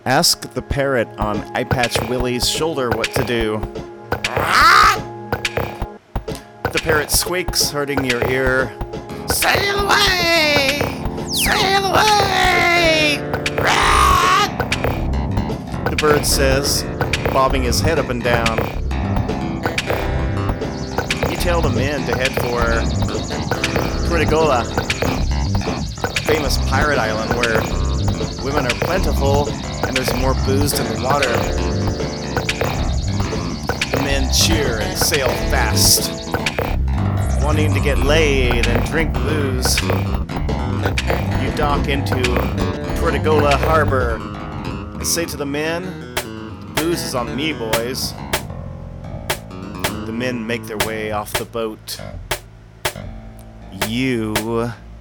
Ask the parrot on Eyepatch Willie's shoulder what to do. The parrot squeaks, hurting your ear. Sail away! Sail away! The bird says, bobbing his head up and down. You tell the men to head for Pritigola, famous pirate island where women are plentiful and there's more booze than the water. The men cheer and sail fast, wanting to get laid and drink booze. You dock into Pritigola Harbor and say to the men, booze is on me, boys. The men make their way off the boat. You